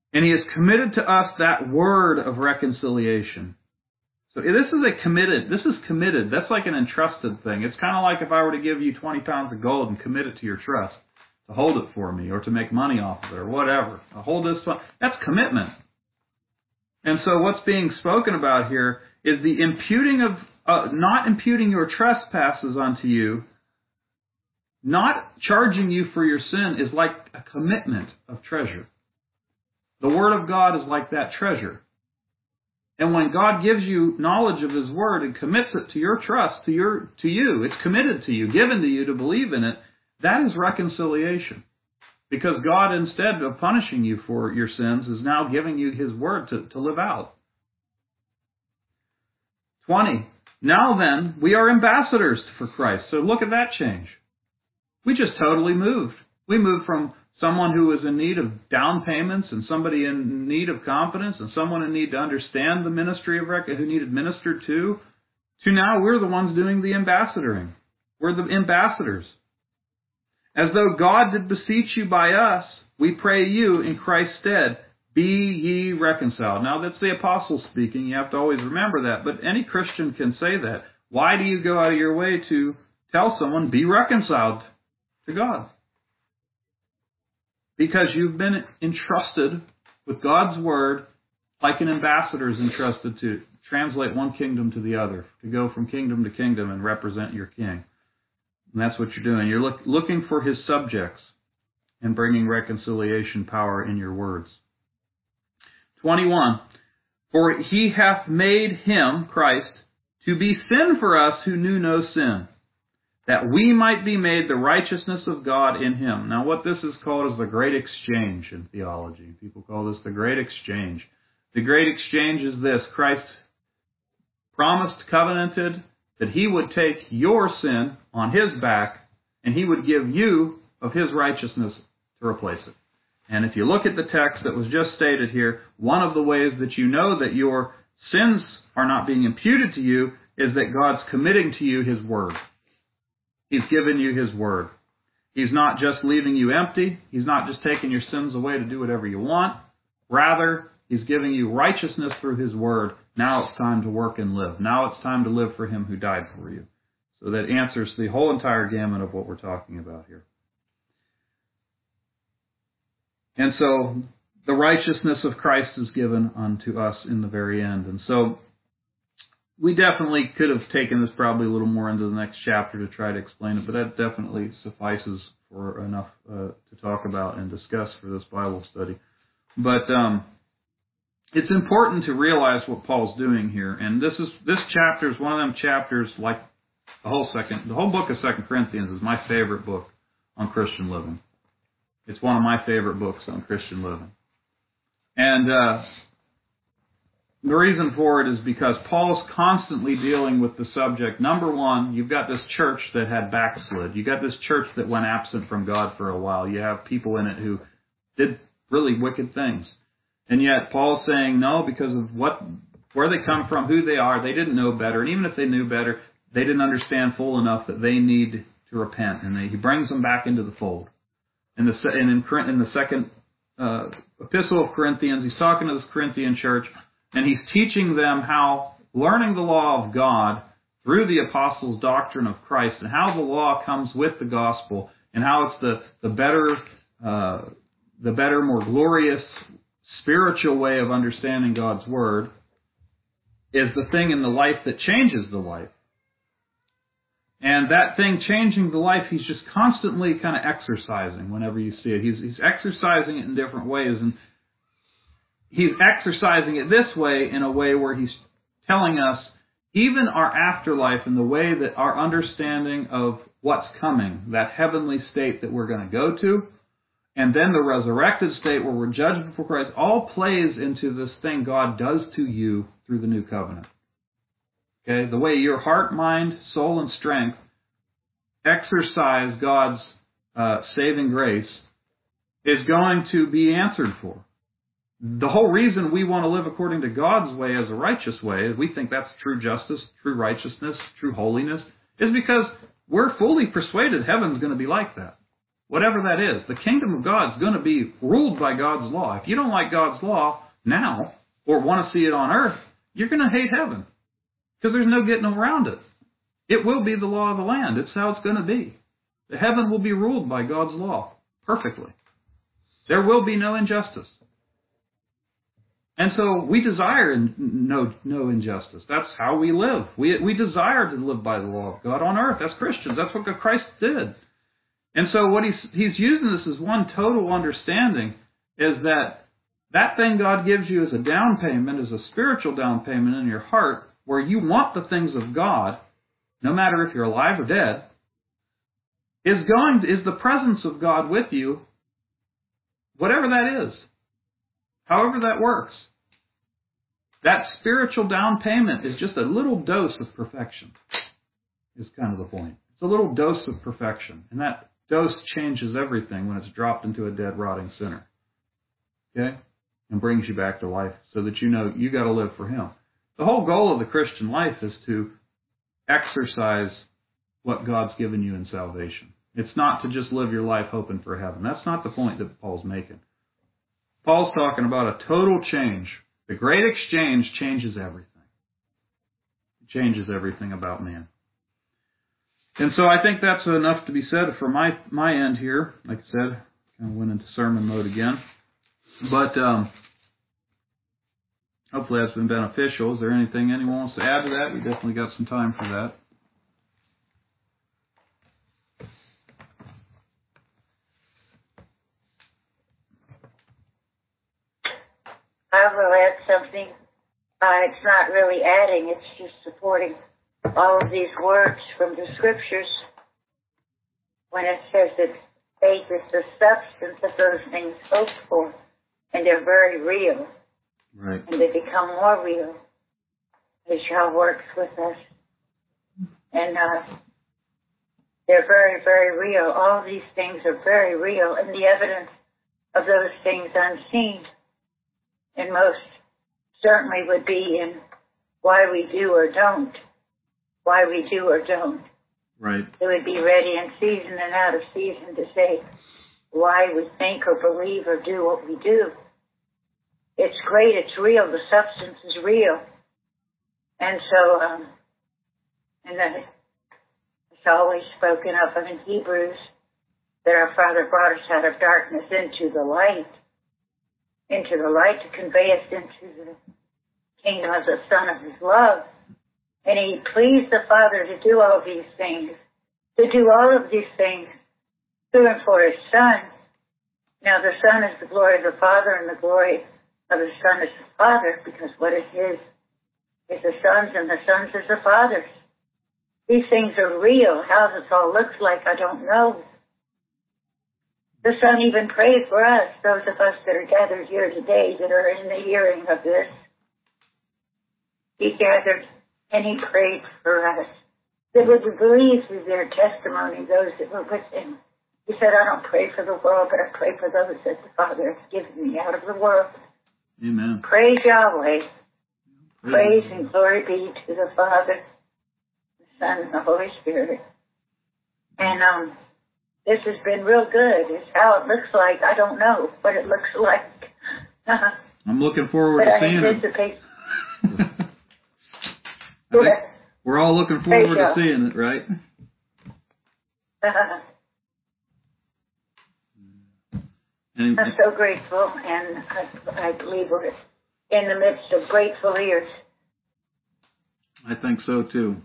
And he has committed to us that word of reconciliation. So this is a committed, this is committed. That's like an entrusted thing. It's kind of like if I were to give you twenty pounds of gold and commit it to your trust to hold it for me or to make money off of it or whatever. I'll hold this, that's commitment. And so what's being spoken about here is the imputing of, uh, not imputing your trespasses unto you, not charging you for your sin is like a commitment of treasure. The Word of God is like that treasure. And when God gives you knowledge of His Word and commits it to your trust, to your to you, it's committed to you, given to you to believe in it, that is reconciliation. Because God, instead of punishing you for your sins, is now giving you His Word to, to live out. twenty. Now then, we are ambassadors for Christ. So look at that change. We just totally moved. We moved from someone who was in need of down payments and somebody in need of confidence and someone in need to understand the ministry of rec- who needed ministered to, to now we're the ones doing the ambassadoring. We're the ambassadors. As though God did beseech you by us, we pray you in Christ's stead, be ye reconciled. Now that's the apostle speaking. You have to always remember that. But any Christian can say that. Why do you go out of your way to tell someone, be reconciled to God? Because you've been entrusted with God's Word like an ambassador is entrusted to translate one kingdom to the other, to go from kingdom to kingdom and represent your king. And that's what you're doing. You're look, looking for His subjects and bringing reconciliation power in your words. twenty-one. For He hath made Him, Christ, to be sin for us who knew no sin, that we might be made the righteousness of God in Him. Now what this is called is the great exchange in theology. People call this the great exchange. The great exchange is this: Christ promised, covenanted, that He would take your sin on His back and He would give you of His righteousness to replace it. And if you look at the text that was just stated here, one of the ways that you know that your sins are not being imputed to you is that God's committing to you His Word. He's given you His Word. He's not just leaving you empty. He's not just taking your sins away to do whatever you want. Rather, He's giving you righteousness through His Word. Now it's time to work and live. Now it's time to live for Him who died for you. So that answers the whole entire gamut of what we're talking about here. And so the righteousness of Christ is given unto us in the very end. And so we definitely could have taken this probably a little more into the next chapter to try to explain it, but that definitely suffices for enough uh, to talk about and discuss for this Bible study. But um, it's important to realize what Paul's doing here. And this is this chapter is one of them chapters, like the whole second, the whole book of Second Corinthians is my favorite book on Christian living. It's one of my favorite books on Christian living. And uh, the reason for it is because Paul's constantly dealing with the subject. Number one, you've got this church that had backslid. You got this church that went absent from God for a while. You have people in it who did really wicked things. And yet Paul's saying no, because of what, where they come from, who they are, they didn't know better. And even if they knew better, they didn't understand full enough that they need to repent. And they, he brings them back into the fold. And, the, and in, in the second uh, epistle of Corinthians, he's talking to this Corinthian church, and he's teaching them how learning the law of God through the apostles' doctrine of Christ, and how the law comes with the gospel, and how it's the the better, uh, the better, more glorious spiritual way of understanding God's word, is the thing in the life that changes the life. And that thing changing the life, he's just constantly kind of exercising whenever you see it. He's, he's exercising it in different ways. And he's exercising it this way in a way where he's telling us even our afterlife and the way that our understanding of what's coming, that heavenly state that we're going to go to, and then the resurrected state where we're judged before Christ, all plays into this thing God does to you through the new covenant. Okay, the way your heart, mind, soul, and strength exercise God's uh, saving grace is going to be answered for. The whole reason we want to live according to God's way as a righteous way, we think that's true justice, true righteousness, true holiness, is because we're fully persuaded heaven's going to be like that. Whatever that is, the kingdom of God is going to be ruled by God's law. If you don't like God's law now or want to see it on earth, you're going to hate heaven because there's no getting around it. It will be the law of the land. It's how it's going to be. The heaven will be ruled by God's law perfectly. There will be no injustice. And so we desire no no injustice. That's how we live. We we desire to live by the law of God on earth as Christians. That's what Christ did. And so what he's he's using this as one total understanding is that that thing God gives you as a down payment, as a spiritual down payment in your heart, where you want the things of God, no matter if you're alive or dead, is going is the presence of God with you, whatever that is, however that works. That spiritual down payment is just a little dose of perfection, is kind of the point. It's a little dose of perfection, and that dose changes everything when it's dropped into a dead, rotting sinner. Okay? And brings you back to life so that you know you got to live for Him. The whole goal of the Christian life is to exercise what God's given you in salvation. It's not to just live your life hoping for heaven. That's not the point that Paul's making. Paul's talking about a total change. The great exchange changes everything. It changes everything about man. And so I think that's enough to be said for my my end here. Like I said, kind of went into sermon mode again. But um, hopefully that's been beneficial. Is there anything anyone wants to add to that? We definitely got some time for that. I will add something. Uh, it's not really adding, it's just supporting all of these words from the scriptures. When it says that faith is the substance of those things hoped for, and they're very real. Right. And they become more real as God works with us. And uh, they're very, very real. All these things are very real, and the evidence of those things unseen. And most certainly would be in why we do or don't. Why we do or don't. Right. It would be ready in season and out of season to say why we think or believe or do what we do. It's great. It's real. The substance is real. And so, um, and then it's always spoken of in Hebrews that our Father brought us out of darkness into the light. Into the light to convey us into the kingdom of the Son of His love. And He pleased the Father to do all these things, to do all of these things through and for His Son. Now the Son is the glory of the Father, and the glory of the Son is the Father, because what is His is the Son's, and the Son's is the Father's. These things are real. How this all looks like, I don't know. The Son even prayed for us, those of us that are gathered here today that are in the hearing of this. He gathered and He prayed for us that would believe through their testimony those that were with Him. He said, I don't pray for the world, but I pray for those that the Father has given me out of the world. Amen. Praise Yahweh. Praise, Praise and glory be to the Father, the Son, and the Holy Spirit. And um, this has been real good. It's how it looks like. I don't know what it looks like. I'm looking forward but to I seeing anticipate. it. I think we're all looking forward to seeing it, right? And, I'm so grateful, and I, I believe we're in the midst of grateful ears. I think so too.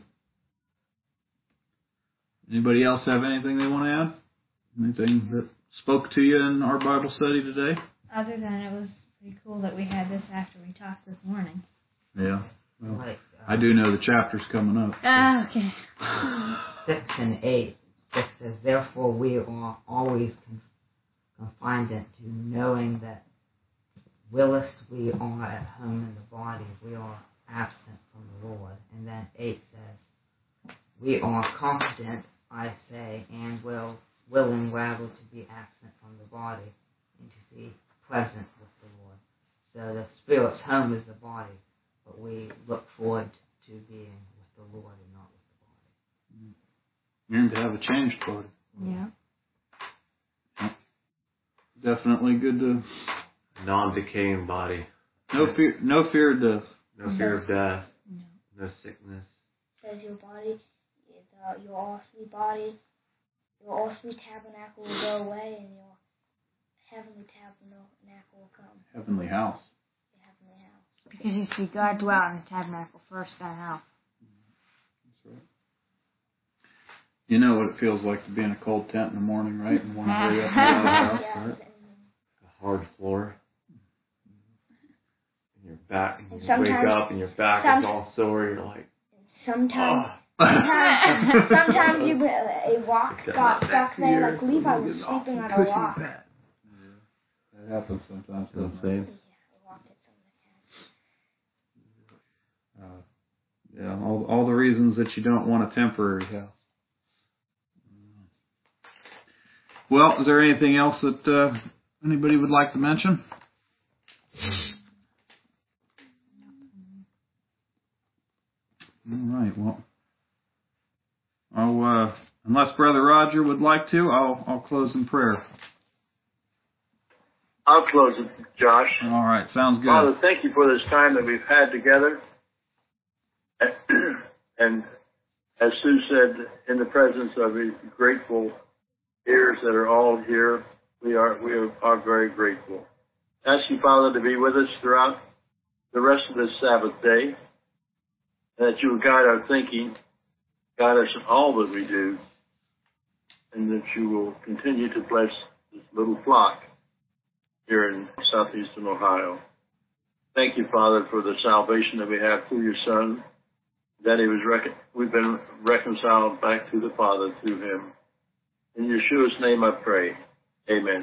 Anybody else have anything they want to add? Anything that spoke to you in our Bible study today? Other than it was pretty cool that we had this after we talked this morning. Yeah. Well, Like, uh, I do know the chapter's coming up. Ah, okay. six and eight, it says, therefore we are always con- confined to knowing that whilst we are at home in the body, we are absent from the Lord. And then eight says, we are confident, I say, and will willing rather to be absent from the body and to be present with the Lord. So the spirit's home is the body, but we look forward to being with the Lord and not with the body. And to have a changed body. Yeah. definitely good to non-decaying body. no fear, no fear of death. No fear of death. No. No sickness. Says your body, is, uh, your earthly body, your earthly tabernacle will go away, and your heavenly tabernacle will come. Heavenly house. The heavenly house. Because you see, God dwelt in the tabernacle first, then house. That's right. You know what it feels like to be in a cold tent in the morning, right? And want to hurry up and get out of the house, right? A hard floor. And your back, and you Sometimes- wake up and your back some- is all sore. You're like, Sometimes, oh. sometimes, sometimes you a rock got stuck there. Like Levi was sleeping on a rock. Yeah. That happens sometimes, You know doesn't what I'm it? saying? Yeah, a rock hit someone. Uh, yeah, all all the reasons that you don't want a temporary house. Well, is there anything else that uh, anybody would like to mention? All right. Well, I'll, uh, unless Brother Roger would like to, I'll I'll close in prayer. I'll close it, Josh. All right. Sounds good. Father, thank you for this time that we've had together. And as Sue said, in the presence of these grateful ears that are all here, we are we are very grateful. Ask you, Father, to be with us throughout the rest of this Sabbath day, that you will guide our thinking, guide us in all that we do, and that you will continue to bless this little flock here in southeastern Ohio. Thank you, Father, for the salvation that we have through your Son, that he was recon- we've been reconciled back to the Father through him. In Yeshua's name I pray. Amen.